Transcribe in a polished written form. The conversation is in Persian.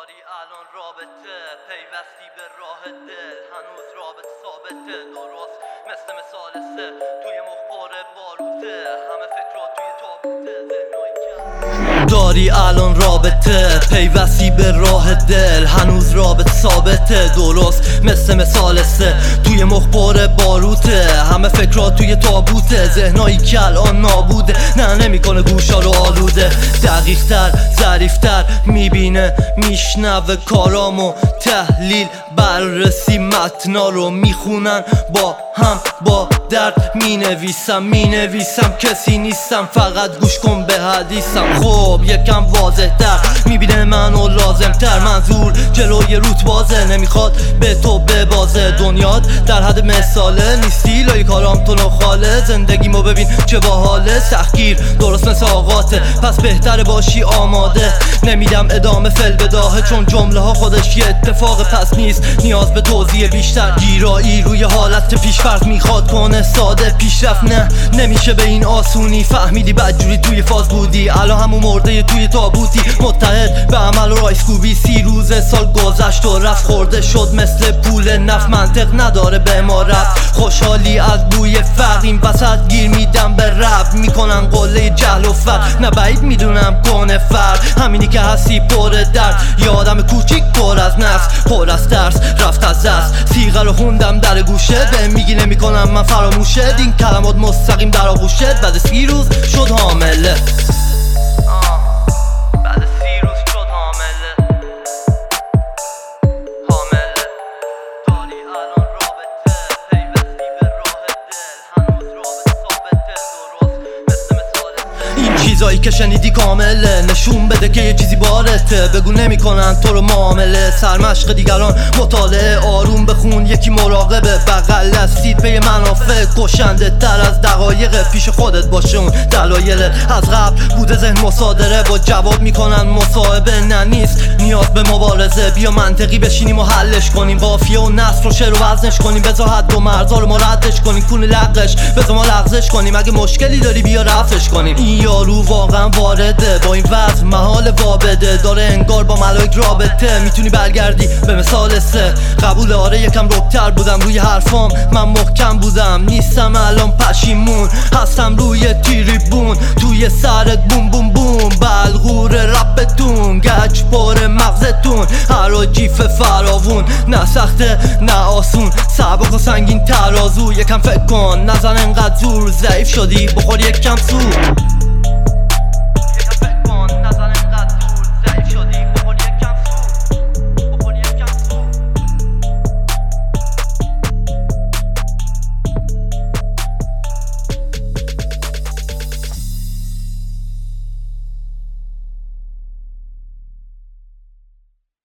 داری الان رابطه پیوستی به راه دل هنوز رابطه ثابته درست مثل مثال سه توی مخبار باروته همه فکرات توی تابوته ذهنای کم داری الان رابطه پیوستی به راه دل هنوز رابطه ثابته درست مثل مثال سه توی مخبار باروته همه فکرات توی تابوته ذهنایی که الان نابوده نه نمیکنه گوشا رو آلوده دقیق تر ظریفتر میبینه میشنوه کارامو تحلیل بررسی متنا رو میخونن با هم با درد مینویسم کسی نیستم فقط گوش کن به حدیثم خب یکم واضح تر میبینه منو لازم تر منظور جلوی روت بازه نمیخواد به تو ببازه دنیات در حد مثاله نیستی لای کارام تو نخاله زندگیمو ببین چه باحاله سختگیر درست مثل آقاته پس بهتره باشی آماده نمیدم ادامه فل بداهه چون جمله ها خودش یه اتفاق پس نیست نیاز به توضیح بیشتر گیرایی روی حالت پیشفرض میخواد کنه ساده پیشرفت نه نمیشه به این آسونی فهمیدی بدجوری توی فاز بودی الان همون مرده توی تابوتی متحد به عمل و رایسکوبی 30 روز سال گذشت و رفت خورده شد مثل پول نفت منطق نداره به ما رفت خوشحالی از بوی فقر این وسط گیر میدم به رب میکنن قله جهل و فقر نه بعید میدونم کنه فرق همینی که هستی پر درد یه آدم کوچیک پر از نفس پر از ترس رفت از دست سیغه رو خوندم در گوشه به میگی نمیکنم من فراموشت این کلمات مستقیم در آغوشت بعد 30 روز شد حامله بعد 30 روز شد حامله داری الان رابطه پیوستی به راه دل هنوز رابطه ثابته درست مثل مثال این چیزایی که شنیدی کامله نشون بده که یه چیزی بارته بگو نمیکنن تو رو معامله سرمشق دیگران مطالعه آروم بخون یکی مراقبه بغل دستید به منافع کشنده تر از دقایق پیش خودت باشه اون دلایل از قبل بوده ذهن مصادره با جواب میکنن مصاحبه نه نیست نیاز به مبارزه بیا منطقی بشینیم و حلش کنیم قافیه و نثر و شعر و وزنش کنیم بذار حد و مرزا رو ما ردش کنیم کون لغش بذار ما لغزش کنیم اگه مشکلی داری بیا رفعش کنیم این یارو واقعا وارده با این وضع محال وابده داره انگار با ملائک رابطه میتونی برگردی به مثال سه قبول آره یکم رکتر بودم روی حرفام من محکم بودم نیستم الان پشیمون هستم روی تریبون توی سرت بوم بوم بوم بلغور رپتون گچ پر مغزتون هر جیف فراوون نه سخته نه آسون سبک و سنگین ترازو یکم فکر کن نزن انقدر زور ضعیف شدی بخور یکم سور